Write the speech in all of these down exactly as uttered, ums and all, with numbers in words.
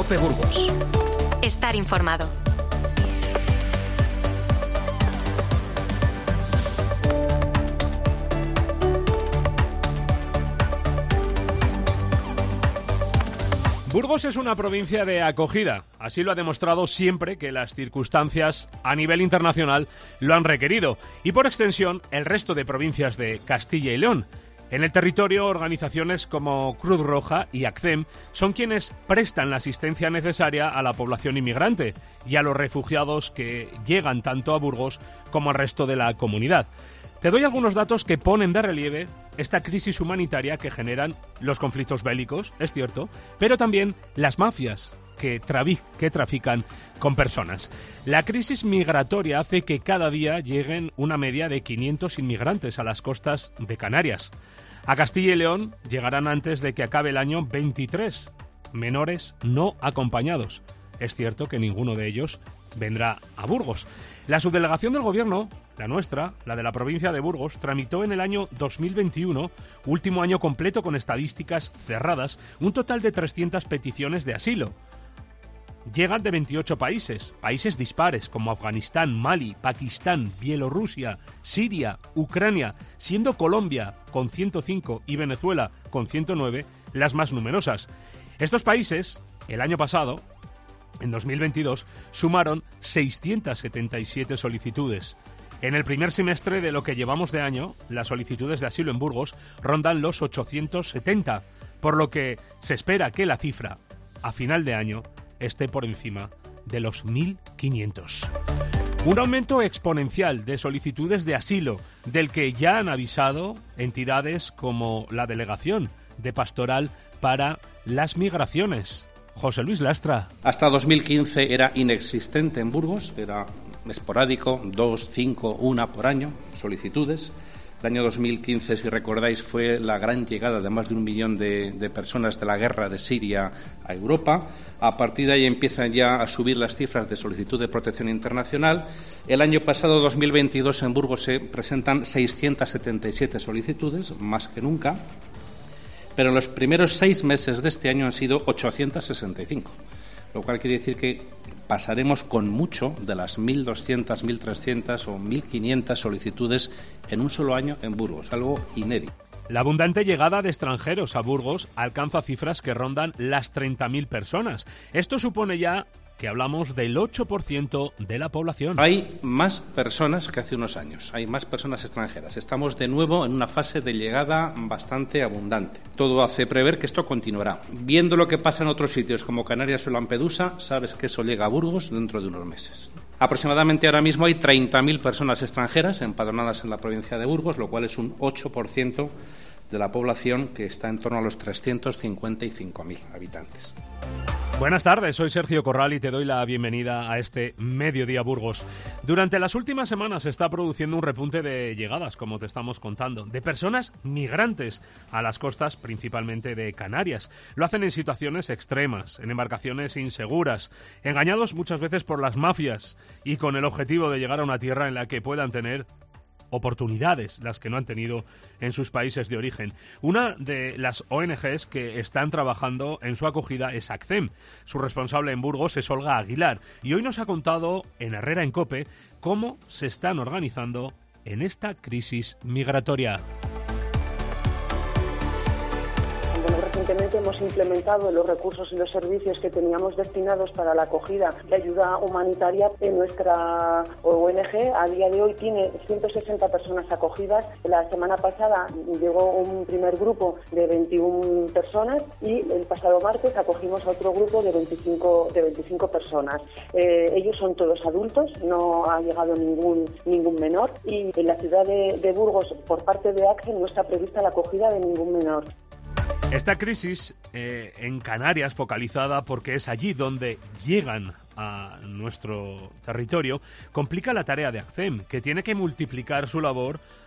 Cope Burgos. Estar informado. Burgos es una provincia de acogida, así lo ha demostrado siempre que las circunstancias a nivel internacional lo han requerido, y por extensión el resto de provincias de Castilla y León. En el territorio, organizaciones como Cruz Roja y ACCEM son quienes prestan la asistencia necesaria a la población inmigrante y a los refugiados que llegan tanto a Burgos como al resto de la comunidad. Te doy algunos datos que ponen de relieve esta crisis humanitaria que generan los conflictos bélicos, es cierto, pero también las mafias que, travi- que trafican con personas. La crisis migratoria hace que cada día lleguen una media de quinientos inmigrantes a las costas de Canarias. A Castilla y León llegarán antes de que acabe el año veintitrés menores no acompañados. Es cierto que ninguno de ellos vendrá a Burgos. La subdelegación del Gobierno, la nuestra, la de la provincia de Burgos, tramitó en el año dos mil veintiuno, último año completo con estadísticas cerradas, un total de trescientas peticiones de asilo. Llegan de veintiocho países, países dispares como Afganistán, Mali, Pakistán, Bielorrusia, Siria, Ucrania, siendo Colombia con ciento cinco y Venezuela con ciento nueve las más numerosas. Estos países, el año pasado, en dos mil veintidós, sumaron seiscientas setenta y siete solicitudes. En el primer semestre de lo que llevamos de año, las solicitudes de asilo en Burgos rondan los ochocientos setenta, por lo que se espera que la cifra, a final de año, esté por encima de los mil quinientos. Un aumento exponencial de solicitudes de asilo, del que ya han avisado entidades como la Delegación de Pastoral para las Migraciones. José Luis Lastra. Hasta dos mil quince era inexistente en Burgos, era esporádico, dos, cinco, una por año, solicitudes. El año dos mil quince, si recordáis, fue la gran llegada de más de un millón de, de personas de la guerra de Siria a Europa. A partir de ahí empiezan ya a subir las cifras de solicitud de protección internacional. El año pasado, dos mil veintidós, en Burgos se presentan seiscientas setenta y siete solicitudes, más que nunca. Pero en los primeros seis meses de este año han sido ochocientas sesenta y cinco, lo cual quiere decir que pasaremos con mucho de las mil doscientas, mil trescientas o mil quinientas solicitudes en un solo año en Burgos, algo inédito. La abundante llegada de extranjeros a Burgos alcanza cifras que rondan las treinta mil personas. Esto supone ya que hablamos del ocho por ciento de la población. Hay más personas que hace unos años, hay más personas extranjeras. Estamos de nuevo en una fase de llegada bastante abundante. Todo hace prever que esto continuará. Viendo lo que pasa en otros sitios como Canarias o Lampedusa, sabes que eso llega a Burgos dentro de unos meses. Aproximadamente ahora mismo hay treinta mil personas extranjeras empadronadas en la provincia de Burgos, lo cual es un ocho por ciento de la población, que está en torno a los trescientos cincuenta y cinco mil habitantes. Buenas tardes, soy Sergio Corral y te doy la bienvenida a este Mediodía Burgos. Durante las últimas semanas se está produciendo un repunte de llegadas, como te estamos contando, de personas migrantes a las costas, principalmente de Canarias. Lo hacen en situaciones extremas, en embarcaciones inseguras, engañados muchas veces por las mafias y con el objetivo de llegar a una tierra en la que puedan tener oportunidades, las que no han tenido en sus países de origen. Una de las O N Ges que están trabajando en su acogida es ACCEM. Su responsable en Burgos es Olga Aguilar y hoy nos ha contado en Herrera en Cope cómo se están organizando en esta crisis migratoria. Recientemente hemos implementado los recursos y los servicios que teníamos destinados para la acogida de ayuda humanitaria en nuestra O N Ge. A día de hoy tiene ciento sesenta personas acogidas. La semana pasada llegó un primer grupo de veintiuna personas y el pasado martes acogimos a otro grupo de veinticinco, de veinticinco personas. Eh, ellos son todos adultos, no ha llegado ningún, ningún menor, y en la ciudad de, de Burgos, por parte de ACCEM, no está prevista la acogida de ningún menor. Esta crisis eh, en Canarias, focalizada porque es allí donde llegan a nuestro territorio, complica la tarea de ACCEM, que tiene que multiplicar su labor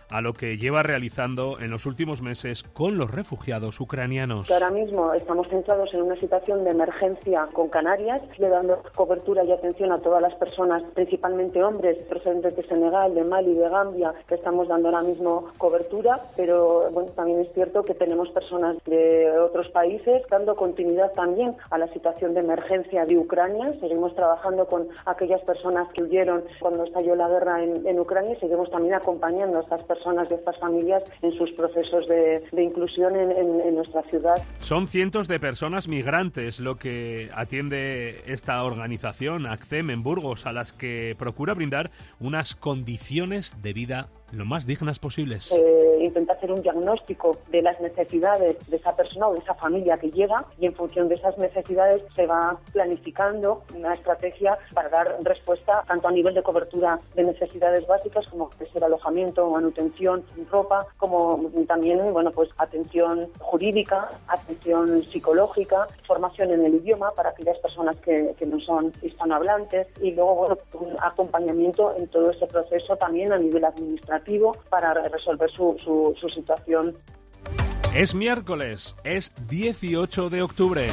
a lo que lleva realizando en los últimos meses con los refugiados ucranianos. Ahora mismo estamos centrados en una situación de emergencia con Canarias, le dando cobertura y atención a todas las personas, principalmente hombres procedentes de Senegal, de Mali, de Gambia, que estamos dando ahora mismo cobertura, pero bueno, también es cierto que tenemos personas de otros países dando continuidad también a la situación de emergencia de Ucrania. Seguimos trabajando con aquellas personas que huyeron cuando estalló la guerra en, en Ucrania y seguimos también acompañando a estas personas y a estas familias en sus procesos de, de inclusión en, en, en nuestra ciudad. Son cientos de personas migrantes lo que atiende esta organización, ACCEM, en Burgos, a las que procura brindar unas condiciones de vida lo más dignas posibles. Eh, intenta hacer un diagnóstico de las necesidades de esa persona o de esa familia que llega y en función de esas necesidades se va planificando una estrategia para dar respuesta tanto a nivel de cobertura de necesidades básicas como puede ser alojamiento, manutención, ropa, como también bueno pues atención jurídica, atención psicológica, formación en el idioma para aquellas personas que, que no son hispanohablantes y luego bueno un acompañamiento en todo ese proceso también a nivel administrativo para resolver su, su, su situación. Es miércoles, es dieciocho de octubre.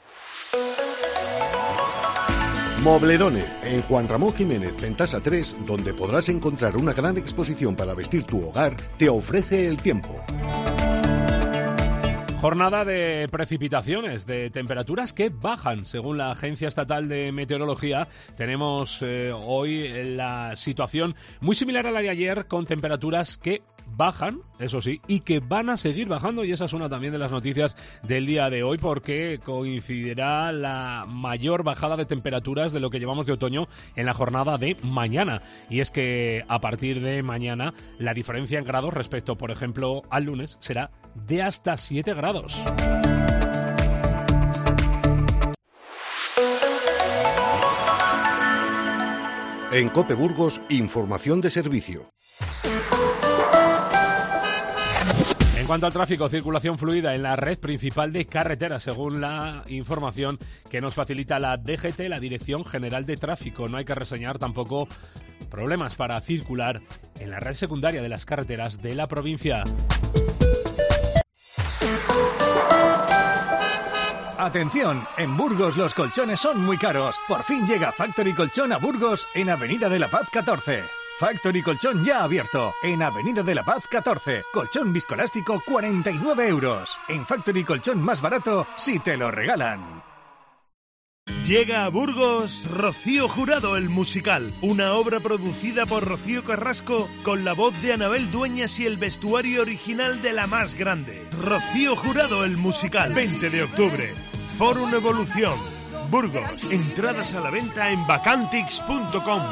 Moblerone, en Juan Ramón Jiménez, Ventasa tres, donde podrás encontrar una gran exposición para vestir tu hogar, te ofrece el tiempo. Jornada de precipitaciones, de temperaturas que bajan. Según la Agencia Estatal de Meteorología, tenemos eh, hoy la situación muy similar a la de ayer, con temperaturas que bajan, eso sí, y que van a seguir bajando, y esa es una también de las noticias del día de hoy, porque coincidirá la mayor bajada de temperaturas de lo que llevamos de otoño en la jornada de mañana. Y es que a partir de mañana la diferencia en grados respecto, por ejemplo, al lunes será de hasta siete grados. En COPE Burgos, información de servicio. En cuanto al tráfico, circulación fluida en la red principal de carreteras, según la información que nos facilita la D G T, la Dirección General de Tráfico. No hay que reseñar tampoco problemas para circular en la red secundaria de las carreteras de la provincia. Atención, en Burgos los colchones son muy caros. Por fin llega Factory Colchón a Burgos en Avenida de la Paz catorce. Factory Colchón ya abierto en Avenida de la Paz catorce. Colchón viscoelástico cuarenta y nueve euros. En Factory Colchón más barato si te lo regalan. Llega a Burgos Rocío Jurado el musical, una obra producida por Rocío Carrasco con la voz de Anabel Dueñas y el vestuario original de La Más Grande. Rocío Jurado el musical, veinte de octubre. Fórum Evolución, Burgos. Entradas a la venta en bacantix punto com.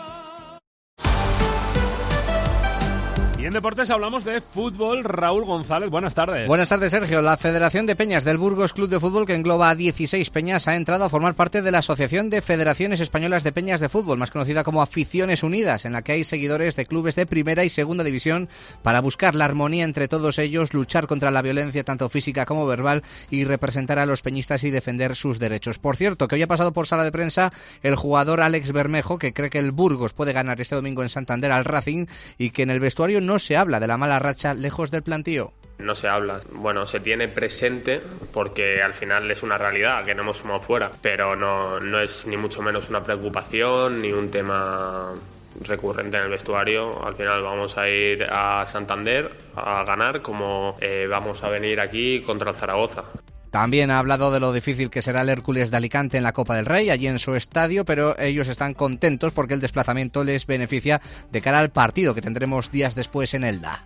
Y en deportes hablamos de fútbol. Raúl González, buenas tardes. Buenas tardes, Sergio. La Federación de Peñas del Burgos Club de Fútbol, que engloba a dieciséis peñas, ha entrado a formar parte de la Asociación de Federaciones Españolas de Peñas de Fútbol, más conocida como Aficiones Unidas, en la que hay seguidores de clubes de primera y segunda división para buscar la armonía entre todos ellos, luchar contra la violencia tanto física como verbal y representar a los peñistas y defender sus derechos. Por cierto, que hoy ha pasado por sala de prensa el jugador Alex Bermejo, que cree que el Burgos puede ganar este domingo en Santander al Racing y que en el vestuario no se habla de la mala racha lejos del plantío. No se habla, bueno, se tiene presente porque al final es una realidad que no hemos sumado fuera, pero no, no es ni mucho menos una preocupación ni un tema recurrente en el vestuario. Al final vamos a ir a Santander a ganar como eh, vamos a venir aquí contra el Zaragoza. También ha hablado de lo difícil que será el Hércules de Alicante en la Copa del Rey, allí en su estadio, pero ellos están contentos porque el desplazamiento les beneficia de cara al partido que tendremos días después en Elda.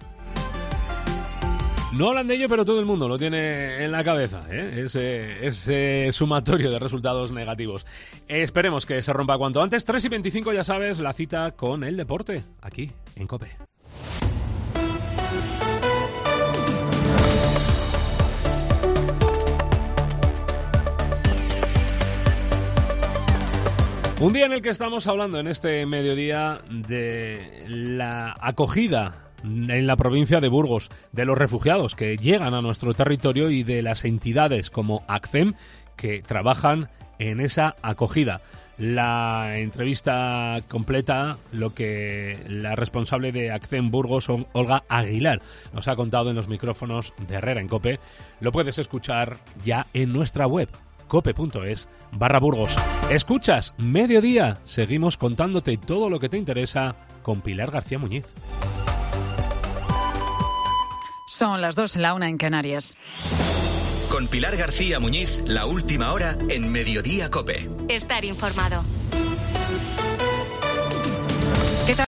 No hablan de ello, pero todo el mundo lo tiene en la cabeza, ¿eh? ese, ese sumatorio de resultados negativos. Esperemos que se rompa cuanto antes. tres y veinticinco, ya sabes, la cita con el deporte, aquí en COPE. Un día en el que estamos hablando en este mediodía de la acogida en la provincia de Burgos de los refugiados que llegan a nuestro territorio y de las entidades como ACCEM que trabajan en esa acogida. La entrevista completa, lo que la responsable de Accent Burgos, Olga Aguilar, nos ha contado en los micrófonos de Herrera en COPE, lo puedes escuchar ya en nuestra web, cope.es barra Burgos. Escuchas Mediodía, seguimos contándote todo lo que te interesa con Pilar García Muñiz. Son las dos, la una en Canarias. Con Pilar García Muñiz, la última hora en Mediodía COPE. Estar informado.